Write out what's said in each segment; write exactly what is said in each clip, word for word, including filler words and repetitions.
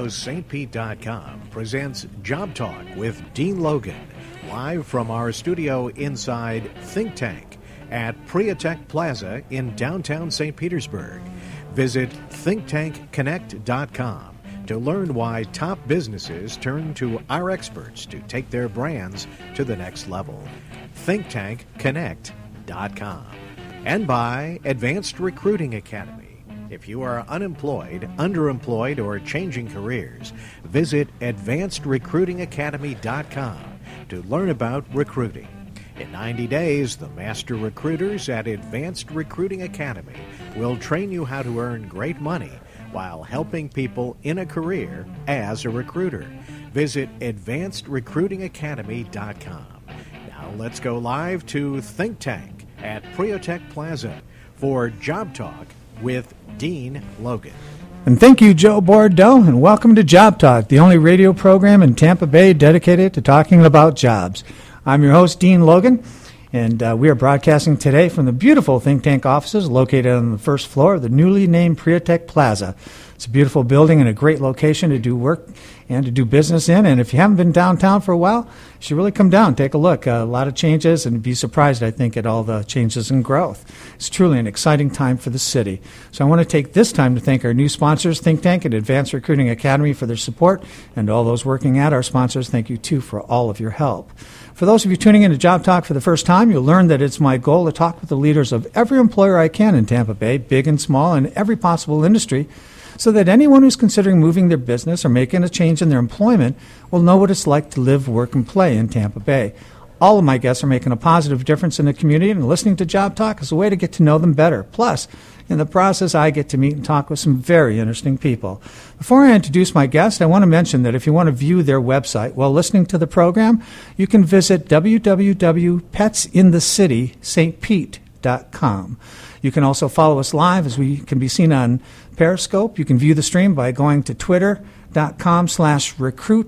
radio st pete dot com presents Job Talk with Dean Logan, live from our studio inside Think Tank at Priatech Plaza in downtown Saint Petersburg. Visit think tank connect dot com to learn why top businesses turn to our experts to take their brands to the next level. think tank connect dot com. And by Advanced Recruiting Academy. If you are unemployed, underemployed, or changing careers, visit advanced recruiting academy dot com to learn about recruiting. In ninety days, the master recruiters at Advanced Recruiting Academy will train you how to earn great money while helping people in a career as a recruiter. Visit advanced recruiting academy dot com. Now let's go live to Think Tank at Priatech Plaza for Job Talk with Dean Logan. And thank you, Joe Bordeaux, and welcome to Job Talk, the only radio program in Tampa Bay dedicated to talking about jobs. I'm your host, Dean Logan, and uh, we are broadcasting today from the beautiful Think Tank offices located on the first floor of the newly named Priatech Plaza. It's a beautiful building and a great location to do work and to do business in. And if you haven't been downtown for a while, you should really come down, take a look. Uh, a lot of changes, and be surprised, I think, at all the changes and growth. It's truly an exciting time for the city. So I want to take this time to thank our new sponsors, Think Tank and Advanced Recruiting Academy, for their support, and all those working at our sponsors, thank you, too, for all of your help. For those of you tuning in to Job Talk for the first time, you'll learn that it's my goal to talk with the leaders of every employer I can in Tampa Bay, big and small, in every possible industry, so that anyone who's considering moving their business or making a change in their employment will know what it's like to live, work, and play in Tampa Bay. All of my guests are making a positive difference in the community, and listening to Job Talk is a way to get to know them better. Plus, in the process, I get to meet and talk with some very interesting people. Before I introduce my guest, I want to mention that if you want to view their website while listening to the program, you can visit w w w dot pets in the city st pete dot com. You can also follow us live, as we can be seen on Periscope. You can view the stream by going to twitter.com slash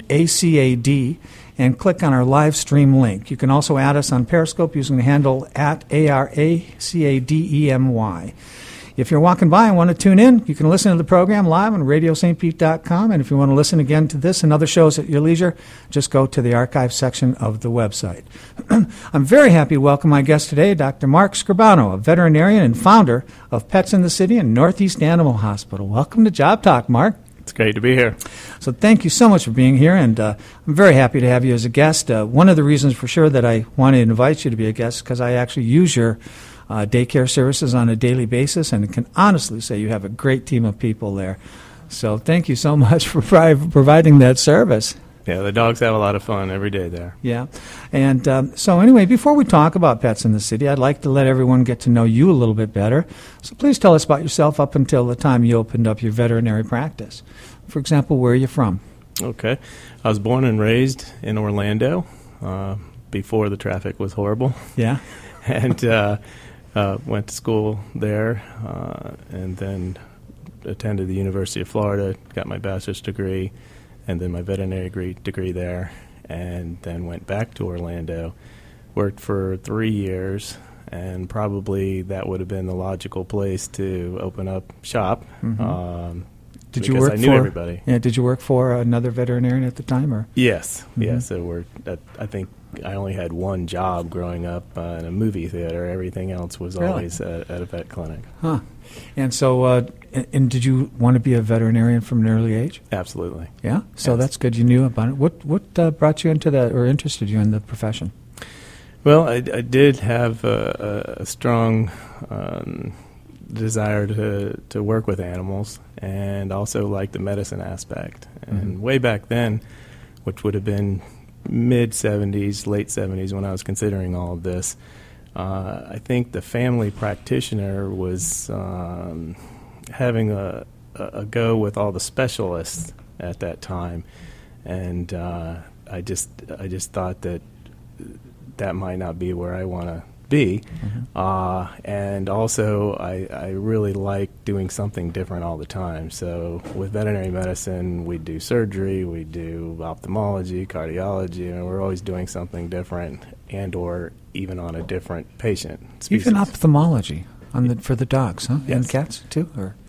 recruitacad and click on our live stream link. You can also add us on Periscope using the handle at A R A C A D E M Y. If you're walking by and want to tune in, you can listen to the program live on radio st pete dot com. And if you want to listen again to this and other shows at your leisure, just go to the archive section of the website. I'm very happy to welcome my guest today, Doctor Mark Scribano, a veterinarian and founder of Pets in the City and Northeast Animal Hospital. Welcome to Job Talk, Mark. It's great to be here. So thank you so much for being here, and uh, I'm very happy to have you as a guest. Uh, one of the reasons for sure that I want to invite you to be a guest is because I actually use your Uh, daycare services on a daily basis, and can honestly say you have a great team of people there. So thank you so much for pri- providing that service. Yeah, the dogs have a lot of fun every day there. Yeah. And um, so anyway, before we talk about Pets in the City, I'd like to let everyone get to know you a little bit better. So please tell us about yourself up until the time you opened up your veterinary practice. For example, where are you from? Okay. I was born and raised in Orlando uh, before the traffic was horrible. Yeah. and uh Uh, went to school there, uh, and then attended the University of Florida, got my bachelor's degree, and then my veterinary degree, degree there, and then went back to Orlando, worked for three years, and probably that would have been the logical place to open up shop. Mm-hmm. Um, did because you work I knew for, everybody. Yeah, did you work for another veterinarian at the time? Or? Yes, Mm-hmm. yes. It worked. At, I think I only had one job growing up uh, in a movie theater. Everything else was Really? always at, at a vet clinic. Huh. And so, uh, and, and did you want to be a veterinarian from an early age? Absolutely. Yeah? So Yes. that's good. You knew about it. What what uh, brought you into that, or interested you in the profession? Well, I, I did have a, a, a strong um, desire to, to work with animals, and also like the medicine aspect. And Mm-hmm. way back then, which would have been mid-seventies, late seventies when I was considering all of this, uh, I think the family practitioner was um, having a, a, a go with all the specialists at that time. And uh, I just I just thought that that might not be where I want to be. Mm-hmm. Uh, and also, I, I really like doing something different all the time. So with veterinary medicine, we do surgery, we do ophthalmology, cardiology, and we're always doing something different, and or even on a different patient species. Even ophthalmology on the for the dogs, huh? Yes. And cats too, or Yes.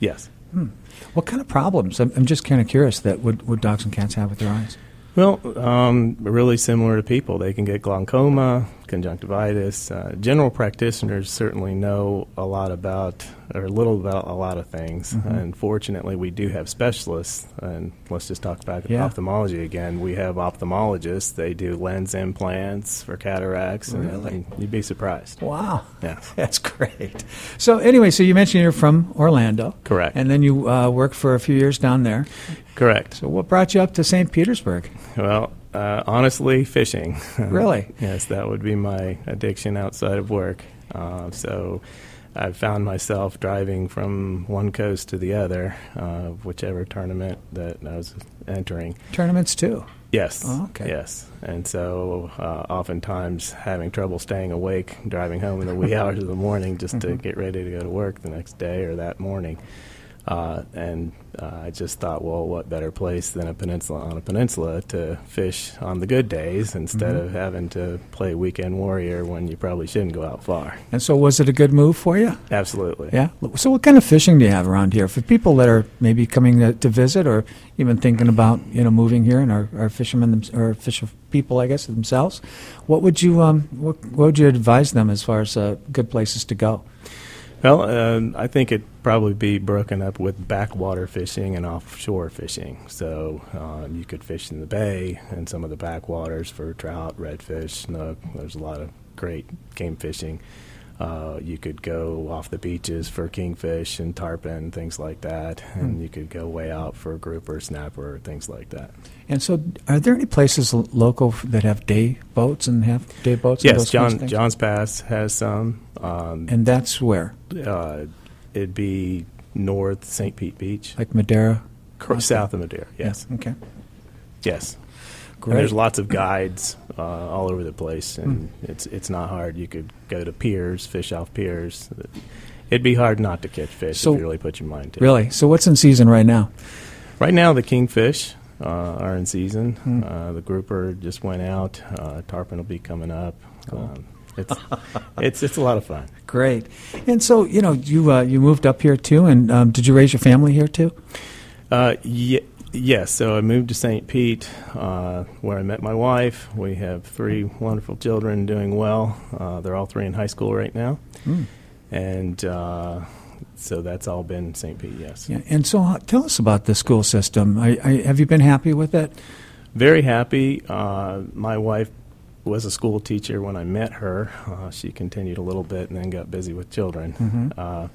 Hmm. What kind of problems? I'm, I'm just kind of curious that would, would dogs and cats have with their eyes? Well, um, really similar to people. They can get glaucoma, conjunctivitis. Uh, general practitioners certainly know a lot about, or little about a lot of things. Mm-hmm. And fortunately, we do have specialists. And let's just talk about Yeah. ophthalmology again. We have ophthalmologists. They do lens implants for cataracts. And, Really? and you'd be surprised. Wow. Yeah. That's great. So anyway, so you mentioned you're from Orlando. Correct. And then you uh, worked for a few years down there. Correct. So what brought you up to Saint Petersburg? Well, uh, honestly, fishing. Really? Yes, that would be my addiction outside of work. Uh, so I found myself driving from one coast to the other, uh, whichever tournament that I was entering. Tournaments too. Yes. Oh, okay. Yes. And so uh, oftentimes having trouble staying awake, driving home in the wee hours of the morning just to get ready to go to work the next day or that morning. Uh, and uh, I just thought, well, what better place than a peninsula on a peninsula to fish on the good days instead Mm-hmm. of having to play weekend warrior when you probably shouldn't go out far. And so was it a good move for you? Absolutely. Yeah. So what kind of fishing do you have around here? For people that are maybe coming to, to visit or even thinking about, you know, moving here and are, are fishermen them, or fish people, I guess, themselves, what would you um what, what would you advise them as far as uh, good places to go? Well, um, I think it'd probably be broken up with backwater fishing and offshore fishing. So um, you could fish in the bay and some of the backwaters for trout, redfish, snook. There's a lot of great game fishing. Uh, you could go off the beaches for kingfish and tarpon, things like that. And you could go way out for grouper, snapper, things like that. And so are there any places lo- local f- that have day boats and have day boats? and Yes, those kinds of John things? John's Pass has some. Um, And that's where? uh, it'd be north Saint Pete Beach, Like Madeira? Cor- south of Madeira. Yes, Yeah. Okay. yes. Great. And there's lots of guides uh, all over the place, and it's it's not hard. You could go to piers, fish off piers. It'd be hard not to catch fish So- if you really put your mind to it. Really? So what's in season right now? Right now, the kingfish uh, are in season. Hmm. Uh, the grouper just went out. Uh, tarpon will be coming up. Um, it's it's it's a lot of fun. Great. And so, you know, you uh, you moved up here too, and um, did you raise your family here too? Uh, ye- yes, so I moved to Saint Pete, uh, where I met my wife. We have three wonderful children doing well. Uh, they're all three in high school right now. Mm. And uh, so that's all been Saint Pete, yes. Yeah. And so, uh, tell us about the school system. I, I, have you been happy with it? Very happy. Uh, my wife was a school teacher when I met her. Uh, she continued a little bit and then got busy with children. Mhm. Uh,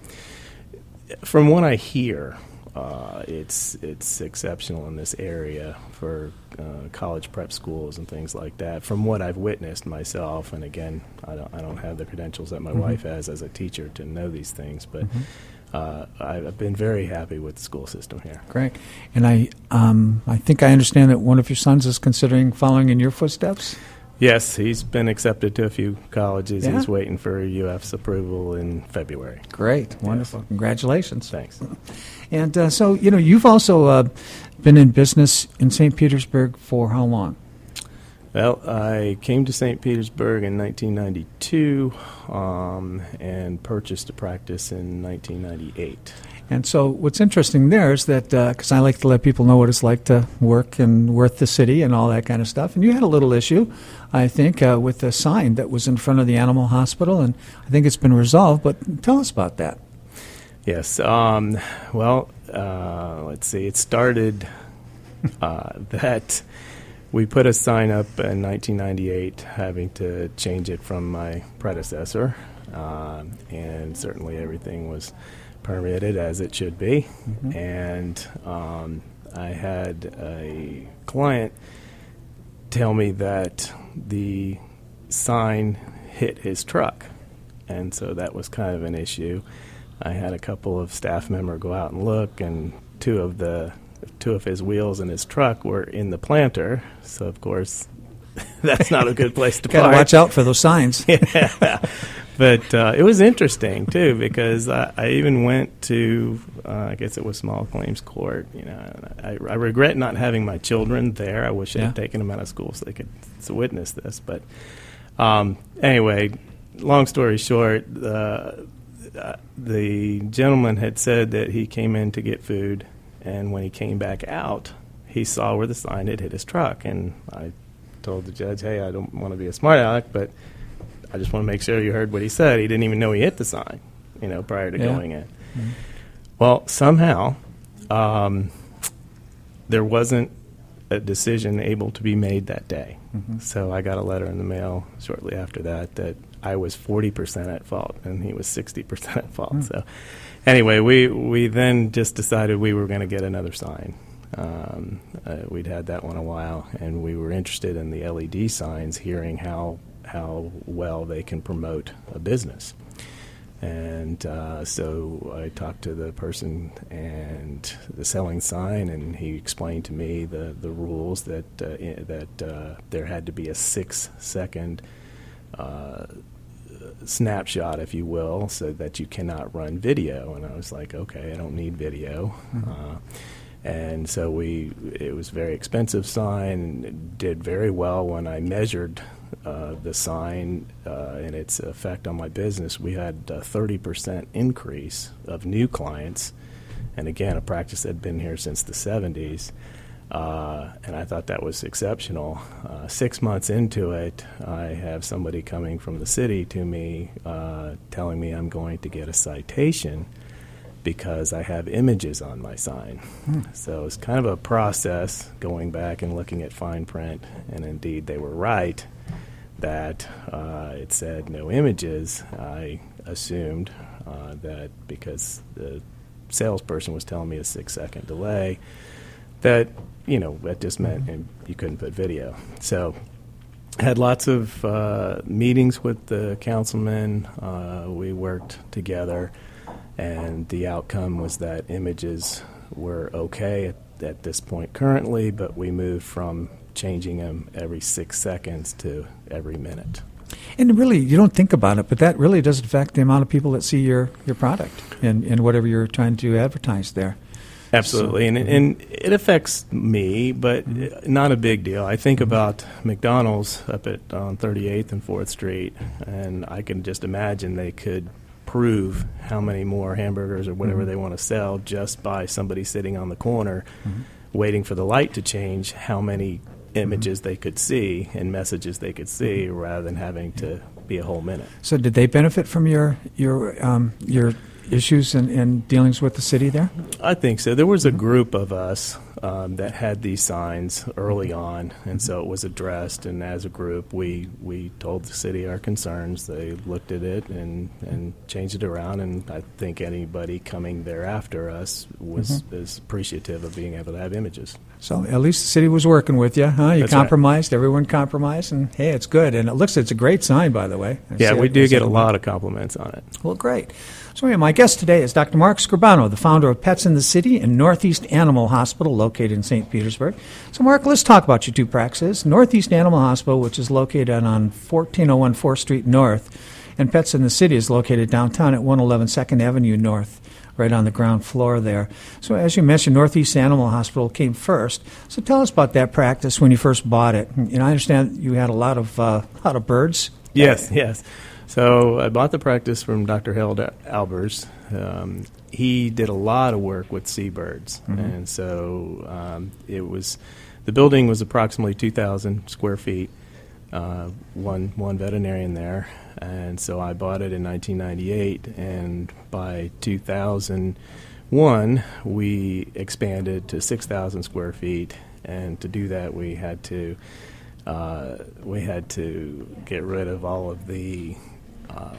from what I hear, uh, it's it's exceptional in this area for uh, college prep schools and things like that. From what I've witnessed myself, and again, I don't I don't have the credentials that my Mhm. wife has as a teacher to know these things, but Mhm. uh, I've been very happy with the school system here. Great. And I um, I think I understand that one of your sons is considering following in your footsteps. Yes, he's been accepted to a few colleges. Yeah? He's waiting for U F's approval in February. Great. Wonderful. Congratulations. Thanks. And uh, so, you know, you've also uh, been in business in Saint Petersburg for how long? Well, I came to Saint Petersburg in nineteen ninety-two um, and purchased a practice in nineteen ninety-eight. And so what's interesting there is that, because I like to let people know what it's like to work and work the city and all that kind of stuff, and you had a little issue, I think, uh, with a sign that was in front of the animal hospital, and I think it's been resolved, but tell us about that. Yes. Um, well, uh, let's see. It started uh, that we put a sign up in nineteen ninety-eight having to change it from my predecessor, um, and certainly everything was permitted as it should be. Mhm. And um, I had a client tell me that the sign hit his truck, and so that was kind of an issue. I had a couple of staff members go out and look, and two of the two of his wheels in his truck were in the planter. So of course, that's not a good place to Got to park. watch out for those signs. Yeah. But uh, it was interesting too, because I, I even went to uh, I guess it was small claims court. You know, I, I regret not having my children there. I wish I Yeah. had taken them out of school so they could so witness this. But um, anyway, long story short, uh, uh, the gentleman had said that he came in to get food, and when he came back out, he saw where the sign had hit his truck. And I told the judge, hey, I don't want to be a smart aleck, but I just want to make sure you heard what he said. He didn't even know he hit the sign, you know, prior to yeah. going in. Mm-hmm. Well, somehow um, there wasn't a decision able to be made that day. Mm-hmm. So I got a letter in the mail shortly after that that I was forty percent at fault and he was sixty percent at fault. Mm. So anyway, we, we then just decided we were going to get another sign. Um, uh, we'd had that one a while, and we were interested in the L E D signs, hearing how how well they can promote a business. And uh, so I talked to the person and the selling sign, and he explained to me the, the rules that uh, I- that uh, there had to be a six-second uh, snapshot, if you will, so that you cannot run video. And I was like, okay, I don't need video. Mm-hmm. Uh, and so we, it was a very expensive sign, and did very well when I measured Uh, the sign uh, and its effect on my business. We had a thirty percent increase of new clients, and again, a practice that had been here since the seventies, uh, and I thought that was exceptional. Uh, six months into it, I have somebody coming from the city to me uh, telling me I'm going to get a citation because I have images on my sign. Hmm. So it's kind of a process going back and looking at fine print, and indeed they were right that uh, it said no images. I assumed uh, that because the salesperson was telling me a six-second delay, that, you know, that just meant mm-hmm. you couldn't put video. So had lots of uh, meetings with the councilman. Uh, we worked together, and the outcome was that images were okay at, at this point currently, but we moved from changing them every six seconds to every minute. And really, you don't think about it, but that really does affect the amount of people that see your, your product and, and whatever you're trying to advertise there. Absolutely. So, and, and it affects me, but mm-hmm. not a big deal. I think mm-hmm. about McDonald's up at on thirty-eighth and fourth Street, and I can just imagine they could prove how many more hamburgers or whatever mm-hmm. they want to sell just by somebody sitting on the corner mm-hmm. waiting for the light to change, how many images mm-hmm. they could see and messages they could see mm-hmm. rather than having to be a whole minute. So did they benefit from your your um, your issues and, and dealings with the city there? I think so. There was a group of us um, that had these signs early on, and so it was addressed, and as a group we, we told the city our concerns. They looked at it and, and changed it around, and I think anybody coming thereafter us was mm-hmm. is appreciative of being able to have images. So at least the city was working with you, huh? You That's compromised, right. Everyone compromised, and hey, it's good. And it looks it's a great sign, by the way. I yeah, we it, do get a it lot of compliments on it. Well, great. So yeah, my guest today is Doctor Mark Scribano, the founder of Pets in the City and Northeast Animal Hospital, located in Saint Petersburg. So, Mark, let's talk about your two practices. Northeast Animal Hospital, which is located on fourteen oh one fourth Street North, and Pets in the City is located downtown at one eleven second Avenue North, right on the ground floor there. So as you mentioned, Northeast Animal Hospital came first. So tell us about that practice when you first bought it. And I understand you had a lot of uh, lot of birds. Yes, yes. So I bought the practice from Doctor Harold Albers. Um, he did a lot of work with seabirds, mm-hmm. and so um, it was the building was approximately two thousand square feet. Uh, one one veterinarian there, and so I bought it in nineteen ninety-eight, and by two thousand one we expanded to six thousand square feet, and to do that we had to uh, we had to get rid of all of the uh,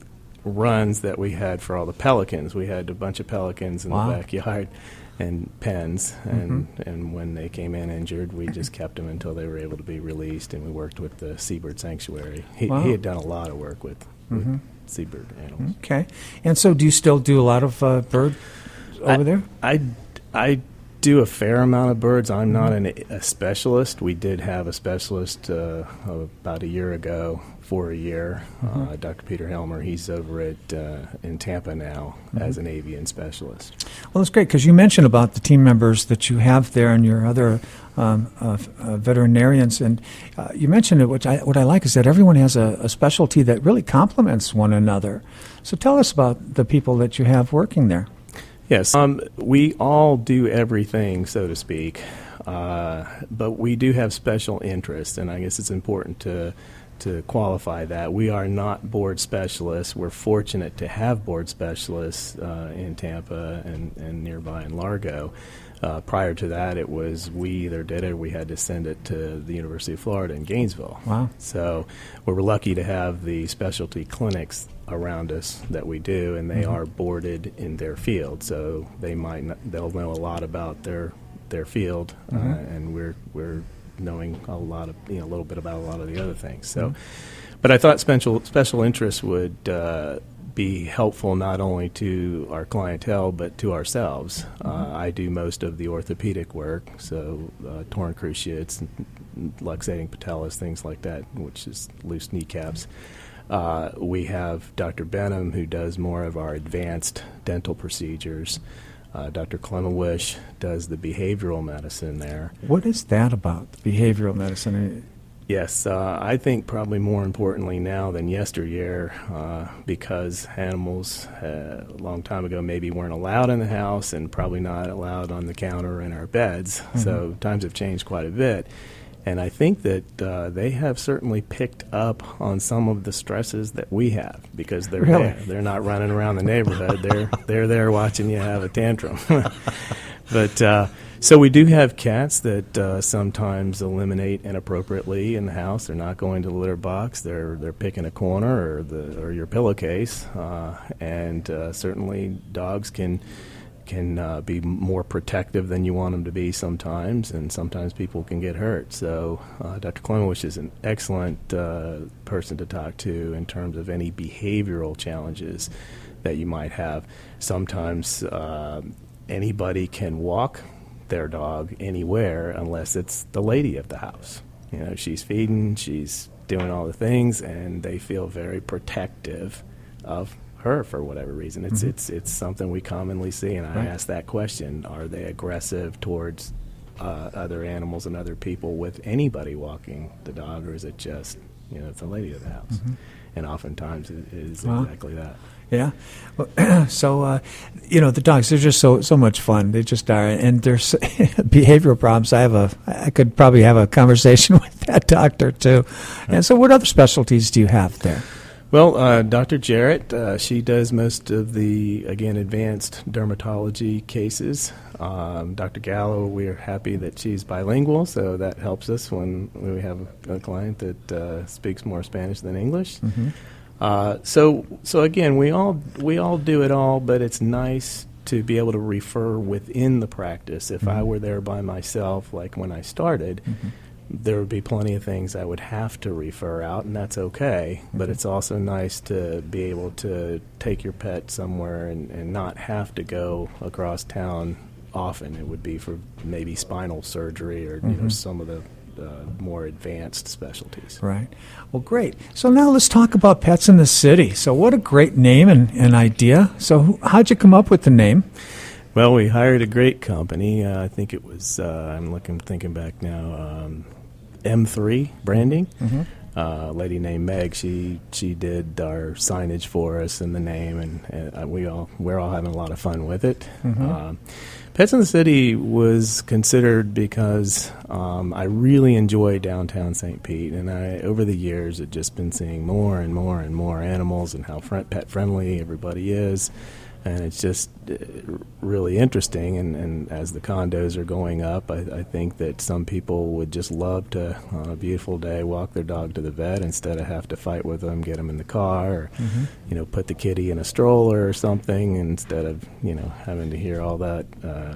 runs that we had for all the pelicans. We had a bunch of pelicans in wow. the backyard and pens, and mm-hmm. and when they came in injured, we just kept them until they were able to be released, and we worked with the Seabird Sanctuary. He, wow. he had done a lot of work with, mm-hmm. with seabird animals. Okay. And so do you still do a lot of uh, bird over I, there? I, I do a fair amount of birds. I'm not an, a specialist. We did have a specialist uh, about a year ago for a year, mm-hmm. uh, Doctor Peter Helmer. He's over at uh, in Tampa now mm-hmm. as an avian specialist. Well, it's great because you mentioned about the team members that you have there and your other um, uh, uh, veterinarians, and uh, you mentioned it. Which I, what I like is that everyone has a, a specialty that really complements one another. So tell us about the people that you have working there. Yes, um, we all do everything, so to speak, uh, but we do have special interests, and I guess it's important to to qualify that. We are not board specialists. We're fortunate to have board specialists uh, in Tampa and, and nearby in Largo. Uh, prior to that, it was we either did it or we had to send it to the University of Florida in Gainesville. Wow. So we were lucky to have the specialty clinics around us that we do, and they mm-hmm. are boarded in their field. So they might not, they'll know a lot about their their field, mm-hmm. uh, and we're we're knowing a lot of you know a little bit about a lot of the other things. So, mm-hmm. but I thought special special interests would uh, be helpful not only to our clientele but to ourselves. Mm-hmm. Uh, I do most of the orthopedic work, so uh, torn cruciates, luxating patellas, things like that, which is loose kneecaps. Uh, we have Doctor Benham, who does more of our advanced dental procedures. Uh, Doctor Clemewish does the behavioral medicine there. What is that about, behavioral medicine? Yes, uh, I think probably more importantly now than yesteryear, uh, because animals uh, a long time ago maybe weren't allowed in the house and probably not allowed on the counter in our beds. Mm-hmm. So times have changed quite a bit. And I think that uh, they have certainly picked up on some of the stresses that we have because they're really? there. They're not running around the neighborhood. they're they're there watching you have a tantrum. But uh, so we do have cats that uh, sometimes eliminate inappropriately in the house. They're not going to the litter box. They're they're picking a corner or the or your pillowcase. Uh, and uh, certainly dogs can. can uh, be more protective than you want them to be sometimes, and sometimes people can get hurt. So uh, Doctor Clemewish is an excellent uh, person to talk to in terms of any behavioral challenges that you might have. Sometimes uh, anybody can walk their dog anywhere unless it's the lady of the house. You know, she's feeding, she's doing all the things, and they feel very protective of her for whatever reason. It's mm-hmm. it's it's something we commonly see, and I right. ask that question: are they aggressive towards uh, other animals and other people with anybody walking the dog, or is it just you know the lady of the house? Mm-hmm. And oftentimes it is wow. exactly that. Yeah. Well, so uh, you know the dogs, they're just so so much fun. They just are, and there's behavioral problems. I have a I could probably have a conversation with that doctor too. Right. And so, what other specialties do you have there? Well, uh, Doctor Jarrett, uh, she does most of the, again, advanced dermatology cases. Um, Doctor Gallo, we're happy that she's bilingual, so that helps us when we have a client that uh, speaks more Spanish than English. Mm-hmm. Uh, so, so again, we all we all do it all, but it's nice to be able to refer within the practice. If mm-hmm. I were there by myself, like when I started, mm-hmm. there would be plenty of things I would have to refer out, and that's okay. Mm-hmm. But it's also nice to be able to take your pet somewhere and, and not have to go across town often. It would be for maybe spinal surgery or mm-hmm. you know some of the uh, more advanced specialties. Right. Well, great. So now let's talk about Pets in the City. So what a great name and, and idea. So who, how'd you come up with the name? Well, we hired a great company. Uh, I think it was, uh, I'm looking, thinking back now, um, M three Branding. Mm-hmm. Uh, a lady named Meg, she she did our signage for us and the name, and, and we all, we're all having a lot of fun with it. Mm-hmm. Uh, Pets in the City was considered because um, I really enjoy downtown Saint Pete, and I over the years had just been seeing more and more and more animals and how front, pet friendly everybody is. And it's just uh, really interesting, and, and as the condos are going up, I, I think that some people would just love to, on a beautiful day, walk their dog to the vet instead of have to fight with them, get them in the car, or mm-hmm. you know, put the kitty in a stroller or something, instead of you know having to hear all that uh,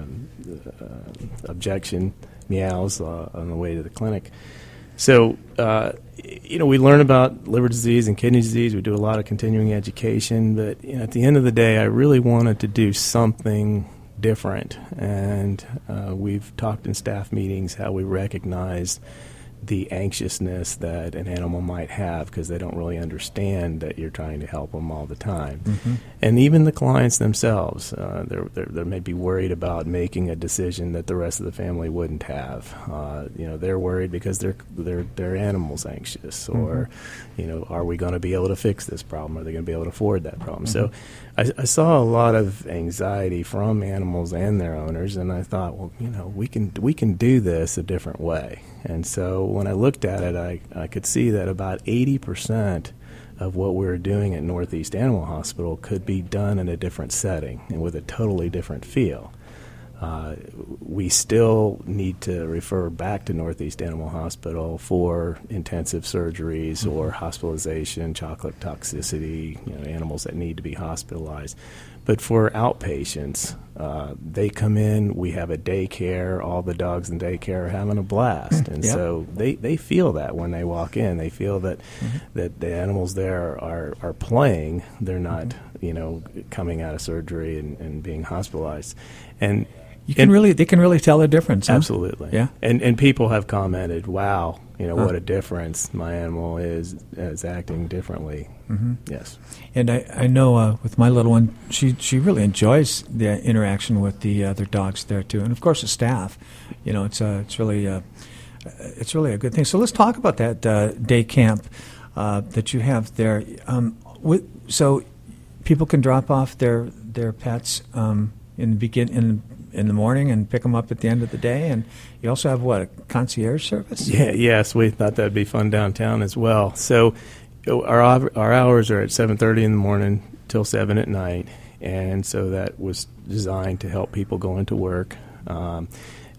uh, objection meows uh, on the way to the clinic. So, uh, you know, we learn about liver disease and kidney disease. We do a lot of continuing education. But you know, at the end of the day, I really wanted to do something different. And uh, we've talked in staff meetings how we recognize the anxiousness that an animal might have because they don't really understand that you're trying to help them all the time. Mm-hmm. And even the clients themselves, uh, they're, they're, they're maybe worried about making a decision that the rest of the family wouldn't have. Uh, you know, they're worried because their their their animal's anxious, or, mm-hmm. you know, are we going to be able to fix this problem? Are they going to be able to afford that problem? Mm-hmm. So I, I saw a lot of anxiety from animals and their owners, and I thought, well, you know, we can we can do this a different way. And so when I looked at it, I, I could see that about eighty percent of what we were doing at Northeast Animal Hospital could be done in a different setting and with a totally different feel. Uh, we still need to refer back to Northeast Animal Hospital for intensive surgeries mm-hmm. or hospitalization, chocolate toxicity, you know, animals that need to be hospitalized. But for outpatients, uh, they come in, we have a daycare, all the dogs in daycare are having a blast. And yep. so they, they feel that when they walk in. They feel that mm-hmm. that the animals there are, are playing. They're not, mm-hmm. you know, coming out of surgery and, and being hospitalized. And you can and, really they can really tell a difference. Huh? Absolutely. Yeah. And and people have commented, wow, you know, huh. what a difference my animal is is acting differently. Mm-hmm. Yes. And I, I know uh, with my little one, she she really enjoys the interaction with the other dogs there too, and of course the staff. You know, it's uh, it's really uh, it's really a good thing. So let's talk about that uh, day camp uh, that you have there. Um, with, so people can drop off their their pets um, in the begin in. in the morning and pick them up at the end of the day, and you also have what, a concierge service? Yeah, yes, we thought that'd be fun downtown as well. So our our hours are at seven thirty in the morning till seven at night, and so that was designed to help people go into work, um,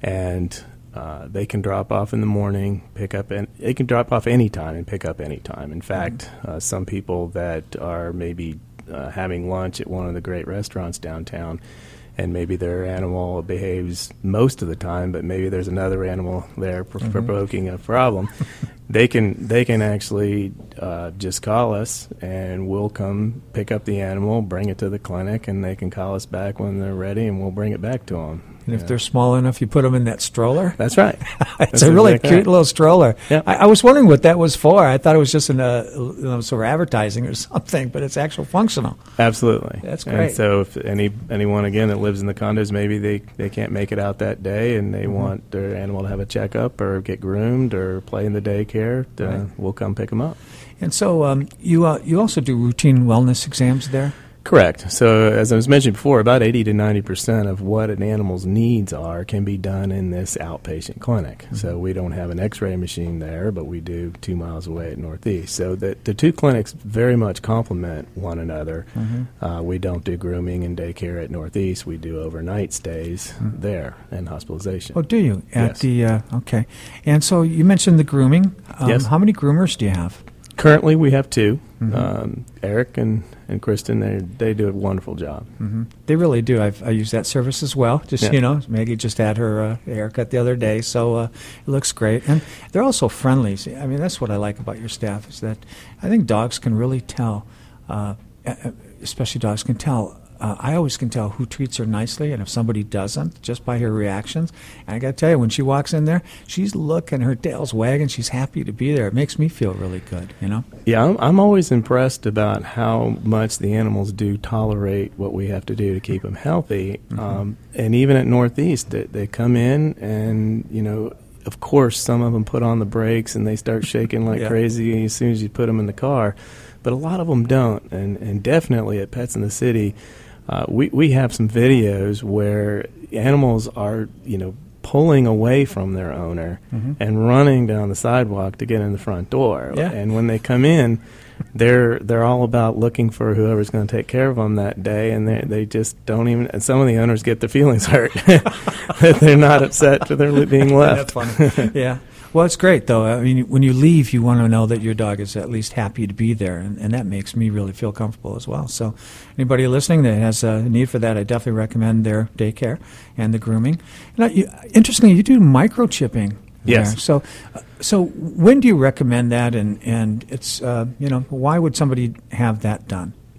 and uh, they can drop off in the morning, pick up, and they can drop off any time and pick up any time. In fact, mm-hmm. uh, some people that are maybe uh, having lunch at one of the great restaurants downtown, and maybe their animal behaves most of the time, but maybe there's another animal there pr- mm-hmm. provoking a problem. They can they can actually uh, just call us, and we'll come pick up the animal, bring it to the clinic, and they can call us back when they're ready, and we'll bring it back to them. And if yeah. they're small enough, you put them in that stroller? That's right. It's That's a really exactly cute right. little stroller. Yep. I, I was wondering what that was for. I thought it was just an, uh, you know, sort of advertising or something, but it's actual functional. Absolutely. That's great. And so if any anyone, again, that lives in the condos, maybe they, they can't make it out that day, and they mm-hmm. want their animal to have a checkup or get groomed or play in the daycare, uh, right. we'll come pick them up. And so um, you uh, you also do routine wellness exams there? Correct. So as I was mentioning before, about eighty to ninety percent of what an animal's needs are can be done in this outpatient clinic. Mm-hmm. So we don't have an x-ray machine there, but we do two miles away at Northeast. So the, the two clinics very much complement one another. Mm-hmm. Uh, we don't do grooming and daycare at Northeast. We do overnight stays mm-hmm. there and hospitalization. Oh, do you? At yes. the uh, okay. And so you mentioned the grooming. Um, yes. How many groomers do you have? Currently, we have two. Mm-hmm. Um, Eric and, and Kristen, they they do a wonderful job. Mm-hmm. They really do. I've, I use that service as well. Just, yeah. you know, Maggie just had her uh, haircut the other day, so uh, it looks great. And they're also friendly. See, I mean, that's what I like about your staff is that I think dogs can really tell, uh, especially dogs can tell. Uh, I always can tell who treats her nicely and if somebody doesn't just by her reactions. And I got to tell you, when she walks in there, she's looking, her tail's wagging, she's happy to be there. It makes me feel really good, you know? Yeah, I'm, I'm always impressed about how much the animals do tolerate what we have to do to keep them healthy. Mm-hmm. Um, and even at Northeast, they, they come in and, you know, of course, some of them put on the brakes and they start shaking like yeah. crazy as soon as you put them in the car. But a lot of them don't. And, and definitely at Pets in the City, Uh, we, we have some videos where animals are, you know, pulling away from their owner mm-hmm. and running down the sidewalk to get in the front door. Yeah. And when they come in, they're they're all about looking for whoever's going to take care of them that day, and they they just don't even. And some of the owners get their feelings hurt that they're not upset that they're being left. That's funny. Yeah. Well, it's great, though. I mean, when you leave, you want to know that your dog is at least happy to be there, and, and that makes me really feel comfortable as well. So anybody listening that has a need for that, I definitely recommend their daycare and the grooming. And you, interestingly, you do microchipping yes. there. So uh, so when do you recommend that, and, and it's, uh, you know, why would somebody have that done?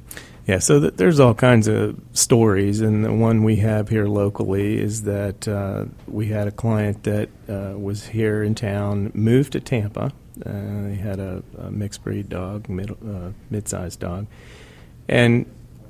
Yeah, so th- there's all kinds of stories, and the one we have here locally is that uh, we had a client that uh, was here in town, moved to Tampa. Uh, they had a, a mixed breed dog, mid, uh, mid-sized dog, and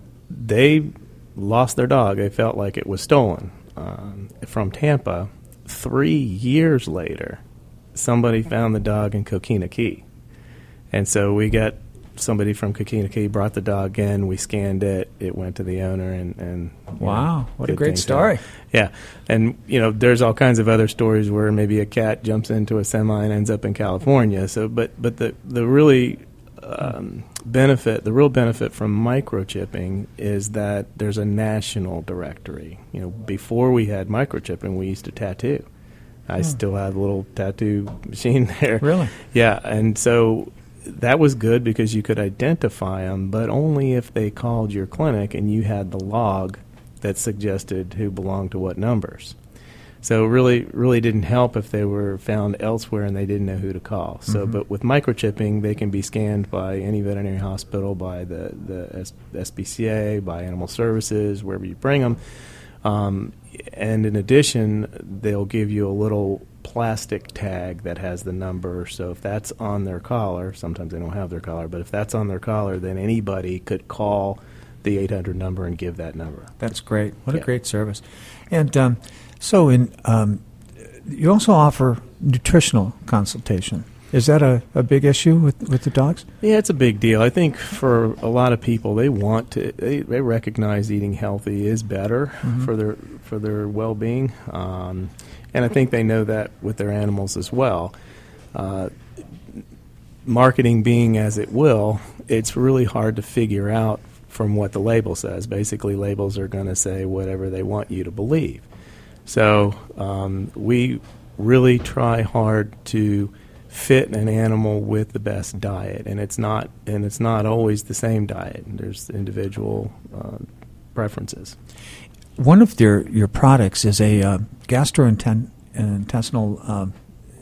they lost their dog. They felt like it was stolen um, from Tampa. Three years later, somebody found the dog in Coquina Key, and so we got somebody from Coquina Key brought the dog in. We scanned it. It went to the owner, and, and wow, know, what a great story! Out. Yeah, and you know, there's all kinds of other stories where maybe a cat jumps into a semi and ends up in California. So, but but the the really um, benefit, the real benefit from microchipping is that there's a national directory. You know, before we had microchipping, we used to tattoo. I hmm. still have a little tattoo machine there. Really? Yeah, and so. That was good because you could identify them, but only if they called your clinic and you had the log that suggested who belonged to what numbers. So really, really didn't help if they were found elsewhere and they didn't know who to call. So, mm-hmm. but with microchipping, they can be scanned by any veterinary hospital, by the the S P C A, by Animal Services, wherever you bring them. Um, and in addition, they'll give you a little plastic tag that has the number. So if that's on their collar, sometimes they don't have their collar, but if that's on their collar, then anybody could call the eight hundred number and give that number. That's great. What yeah. a great service. And um, so in um, you also offer nutritional consultation. Is that a, a big issue with, with the dogs? Yeah, it's a big deal. I think for a lot of people, they want to, they, they recognize eating healthy is better mm-hmm. for their for their well-being, um, and I think they know that with their animals as well. Uh, marketing being as it will, it's really hard to figure out from what the label says. Basically, labels are going to say whatever they want you to believe. So um, we really try hard to fit an animal with the best diet, and it's not and it's not always the same diet. There's individual uh, preferences. One of your your products is a uh, gastrointestinal um,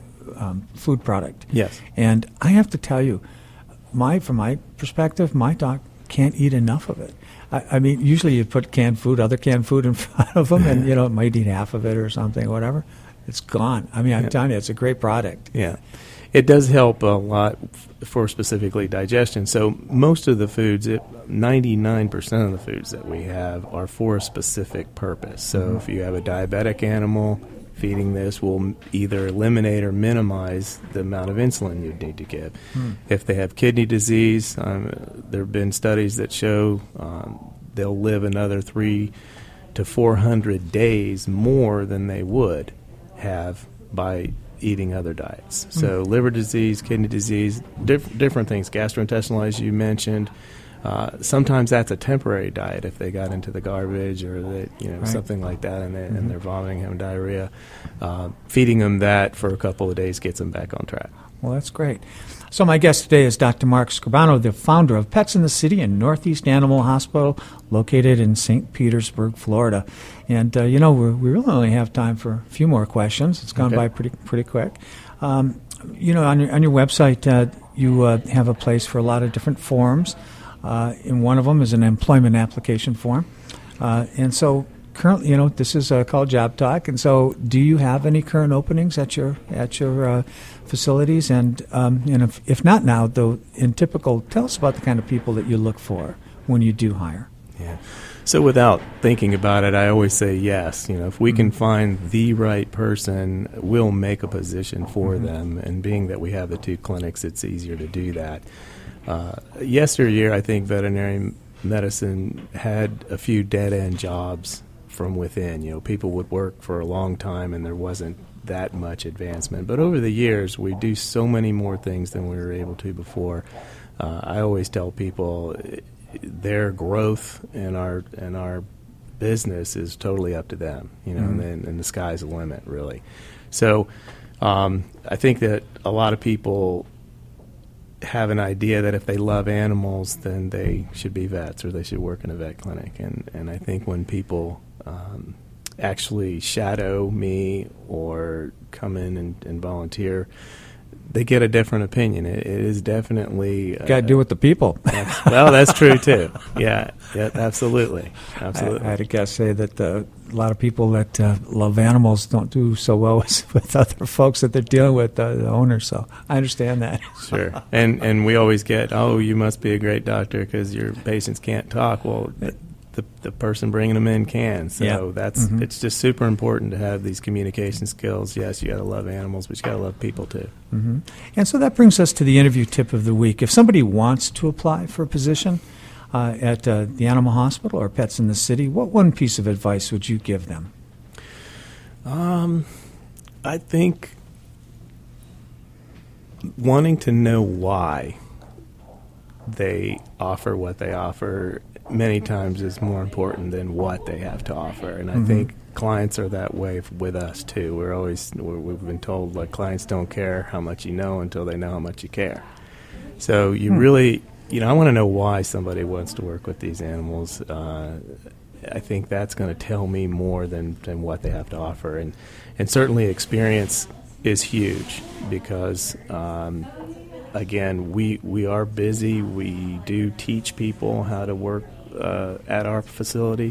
um, food product. Yes, and I have to tell you, my from my perspective, my dog can't eat enough of it. I, I mean, usually you put canned food, other canned food in front of them, and you know it might eat half of it or something, or whatever. It's gone. I mean, I'm yeah. telling you, it's a great product. Yeah. It does help a lot f- for specifically digestion. So most of the foods, it, ninety-nine percent of the foods that we have are for a specific purpose. So mm-hmm. if you have a diabetic animal, feeding this will either eliminate or minimize the amount of insulin you need to give. Mm. If they have kidney disease, um, there have been studies that show um, they'll live another three to four hundred days more than they would have by eating other diets. Mm. So liver disease, kidney disease, diff- different things, gastrointestinal, as you mentioned. Uh, sometimes that's a temporary diet if they got into the garbage or they, you know, right. something like that, and, they, mm-hmm. and they're vomiting, having diarrhea. Uh, feeding them that for a couple of days gets them back on track. Well, that's great. So my guest today is Doctor Mark Scribano, the founder of Pets in the City and Northeast Animal Hospital, located in Saint Petersburg, Florida. And, uh, you know, we're, we really only have time for a few more questions. It's gone okay. by pretty pretty quick. Um, you know, on your, on your website, uh, you uh, have a place for a lot of different forms. Uh, and one of them is an employment application form. Uh, and so currently, you know, this is uh, called Job Talk. And so do you have any current openings at your at your uh, facilities? And, um, and if, if not now, though, in typical, tell us about the kind of people that you look for when you do hire. Yeah. So without thinking about it, I always say yes. You know, if we mm-hmm. can find the right person, we'll make a position for mm-hmm. them. And being that we have the two clinics, it's easier to do that. Uh, yesteryear, I think veterinary medicine had a few dead-end jobs from within. You know, people would work for a long time and there wasn't that much advancement. But over the years, we do so many more things than we were able to before. Uh, I always tell people their growth in our in our business is totally up to them. You know, mm-hmm. and, and the sky's the limit, really. So um, I think that a lot of people have an idea that if they love animals, then they should be vets or they should work in a vet clinic. And, and I think when people um, actually shadow me or come in and, and volunteer, they get a different opinion. It, it is definitely uh, got to do with the people. That's, well, that's true too. Yeah, yeah, absolutely, absolutely. I, I had a guest say that uh, a lot of people that uh, love animals don't do so well with, with other folks that they're dealing with, uh, the owners. So I understand that. Sure, and and we always get, oh, you must be a great doctor because your patients can't talk. Well, the the person bringing them in can. So yeah. that's mm-hmm. it's just super important to have these communication skills. Yes, you got to love animals, but you got to love people too. Mm-hmm. And so that brings us to the interview tip of the week. If somebody wants to apply for a position uh, at uh, the animal hospital or Pets in the City, what one piece of advice would you give them? Um, I think wanting to know why they offer what they offer many times is more important than what they have to offer. And I mm-hmm. think clients are that way f- with us too. We're always, we're, we've been told like clients don't care how much you know until they know how much you care. So you hmm. really, you know, I want to know why somebody wants to work with these animals. Uh, I think that's going to tell me more than, than what they have to offer. And, and certainly experience is huge because, um, again, we, we are busy. We do teach people how to work uh, at our facility.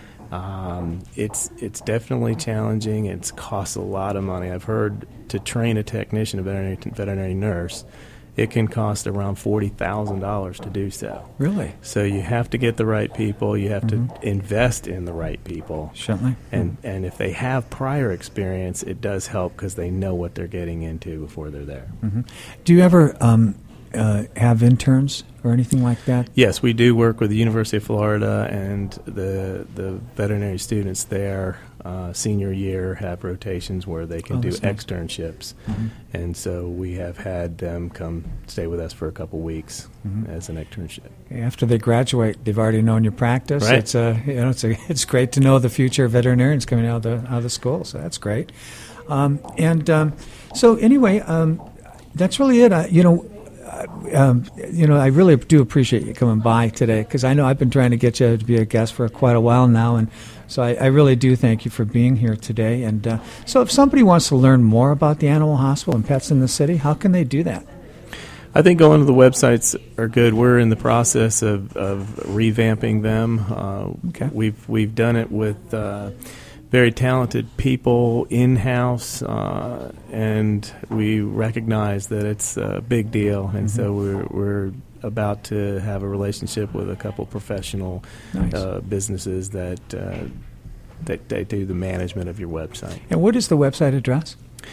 Um, it's it's definitely challenging. It costs a lot of money. I've heard to train a technician, a veterinary, veterinary nurse, it can cost around forty thousand dollars to do so. Really? So you have to get the right people. You have mm-hmm. to invest in the right people. Certainly. And mm-hmm. and if they have prior experience, it does help because they know what they're getting into before they're there. Mm-hmm. Do you ever um, uh, have interns or anything like that? Yes, we do work with the University of Florida, and the the veterinary students there, uh, senior year, have rotations where they can oh, do nice. externships. Mm-hmm. And so we have had them come stay with us for a couple weeks mm-hmm. as an externship. After they graduate, they've already known your practice. Right. It's a, you know, it's a, it's great to know the future veterinarians coming out of the out of the school. So that's great. Um, and um, so anyway, um, that's really it. I, you know. Um, you know, I really do appreciate you coming by today because I know I've been trying to get you to be a guest for quite a while now, and so I, I really do thank you for being here today. And uh, so if somebody wants to learn more about the Animal Hospital and Pets in the City, how can they do that? I think going to the websites are good. We're in the process of, of revamping them. Uh, okay. We've we've done it with uh, very talented people in-house, uh, and we recognize that it's a big deal, and mm-hmm. so we're we're about to have a relationship with a couple professional nice. uh, businesses that uh, that they do the management of your website. And what is the website address?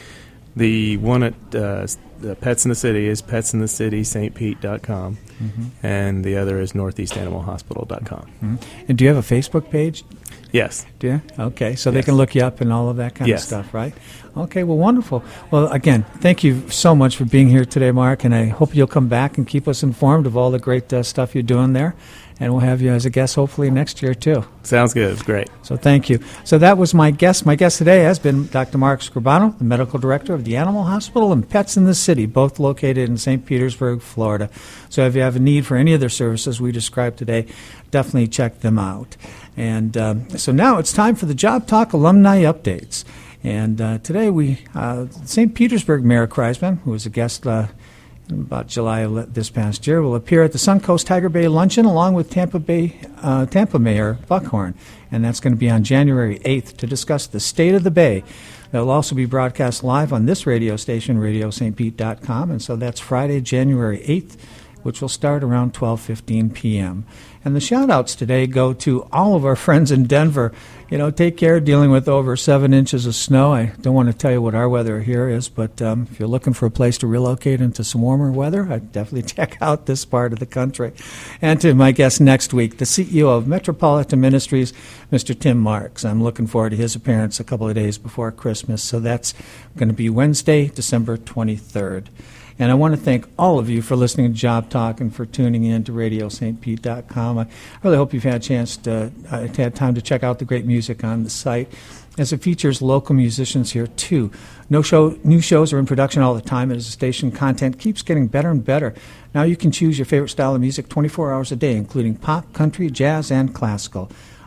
The one at uh, the Pets in the City is pets in the city st pete dot com, mm-hmm. and the other is northeast animal hospital dot com. Mm-hmm. And do you have a Facebook page? Yes. Do you? Okay, so yes. they can look you up and all of that kind yes. of stuff, right? Okay, well, wonderful. Well, again, thank you so much for being here today, Mark, and I hope you'll come back and keep us informed of all the great uh, stuff you're doing there, and we'll have you as a guest hopefully next year, too. Sounds good. It's great. So thank you. So that was my guest. My guest today has been Doctor Mark Scribano, the medical director of the Animal Hospital and Pets in the City, both located in Saint Petersburg, Florida. So if you have a need for any of their services we described today, definitely check them out. And um, so now it's time for the Job Talk alumni updates. And uh, today we, uh, Saint Petersburg Mayor Kreisman, who was a guest uh, in about July of this past year, will appear at the Suncoast Tiger Bay Luncheon along with Tampa Bay uh, Tampa Mayor Buckhorn. And that's going to be on January eighth to discuss the state of the Bay. That will also be broadcast live on this radio station, radio st pete dot com. And so that's Friday, January eighth, which will start around twelve fifteen p.m. And the shout-outs today go to all of our friends in Denver. You know, take care dealing with over seven inches of snow. I don't want to tell you what our weather here is, but um, if you're looking for a place to relocate into some warmer weather, I'd definitely check out this part of the country. And to my guest next week, the C E O of Metropolitan Ministries, Mister Tim Marks. I'm looking forward to his appearance a couple of days before Christmas. So that's going to be Wednesday, December twenty-third. And I want to thank all of you for listening to Job Talk and for tuning in to radio st pete dot com. I really hope you've had a chance to, uh, to have time to check out the great music on the site, as it features local musicians here, too. No show, new shows are in production all the time, as the station content keeps getting better and better. Now you can choose your favorite style of music twenty-four hours a day, including pop, country, jazz, and classical.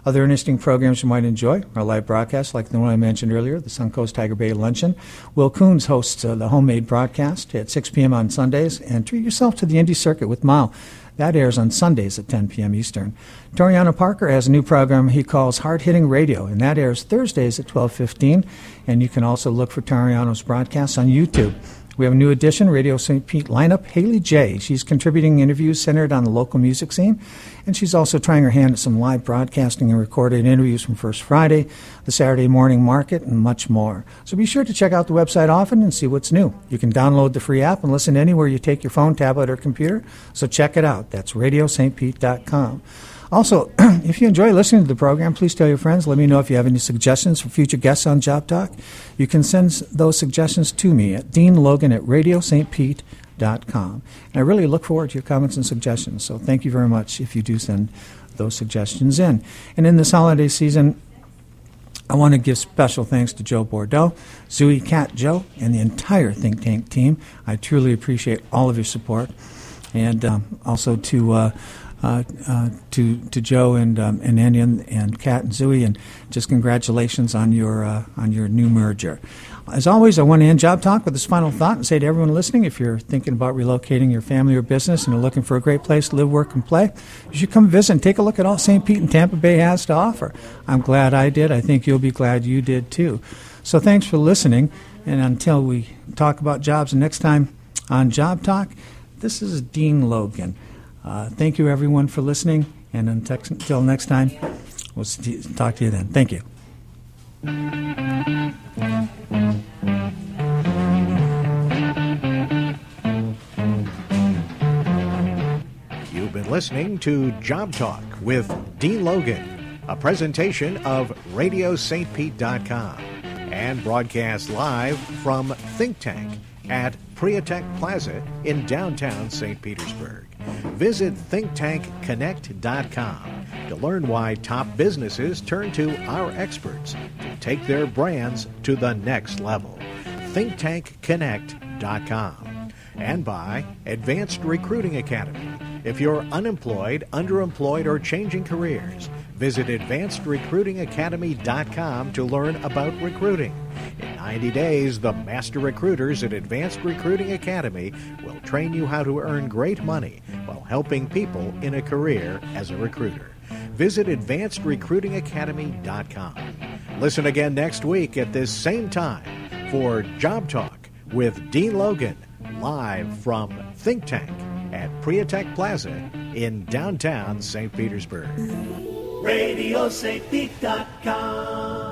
Other interesting programs you might enjoy are live broadcasts like the one I mentioned earlier, the Suncoast Tiger Bay Luncheon. Will Coons hosts uh, the homemade broadcast at six p.m. on Sundays. And treat yourself to the Indy Circuit with Mao. That airs on Sundays at ten p.m. Eastern. Toriano Parker has a new program he calls Hard Hitting Radio, and that airs Thursdays at twelve fifteen. And you can also look for Toriano's broadcasts on YouTube. We have a new addition, Radio Saint Pete lineup, Haley J. She's contributing interviews centered on the local music scene, and she's also trying her hand at some live broadcasting and recorded interviews from First Friday, the Saturday morning market, and much more. So be sure to check out the website often and see what's new. You can download the free app and listen anywhere you take your phone, tablet, or computer, so check it out. That's radio st pete dot com. Also, if you enjoy listening to the program, please tell your friends. Let me know if you have any suggestions for future guests on Job Talk. You can send those suggestions to me at dean logan at radio st pete dot com. And I really look forward to your comments and suggestions, so thank you very much if you do send those suggestions in. And in this holiday season, I want to give special thanks to Joe Bordeaux, Zooey, Kat, Joe, and the entire Think Tank team. I truly appreciate all of your support. And um, also to... Uh, Uh, uh, to to Joe and um, and Andy and, and Kat and Zooey, and just congratulations on your uh, on your new merger. As always, I want to end Job Talk with this final thought and say to everyone listening, if you're thinking about relocating your family or business and are looking for a great place to live, work, and play, you should come visit and take a look at all Saint Pete and Tampa Bay has to offer. I'm glad I did. I think you'll be glad you did too. So thanks for listening, and until we talk about jobs next time on Job Talk, this is Dean Logan. Uh, thank you, everyone, for listening, and until next time, we'll talk to you then. Thank you. You've been listening to Job Talk with Dean Logan, a presentation of radio st pete dot com and broadcast live from Think Tank at Priatech Plaza in downtown Saint Petersburg. Visit think tank connect dot com to learn why top businesses turn to our experts to take their brands to the next level. think tank connect dot com. And by Advanced Recruiting Academy. If you're unemployed, underemployed, or changing careers, visit advanced recruiting academy dot com to learn about recruiting. In ninety days, the master recruiters at Advanced Recruiting Academy will train you how to earn great money while helping people in a career as a recruiter. Visit advanced recruiting academy dot com. Listen again next week at this same time for Job Talk with Dean Logan, live from Think Tank at Priatech Plaza in downtown Saint Petersburg. radio st pete dot com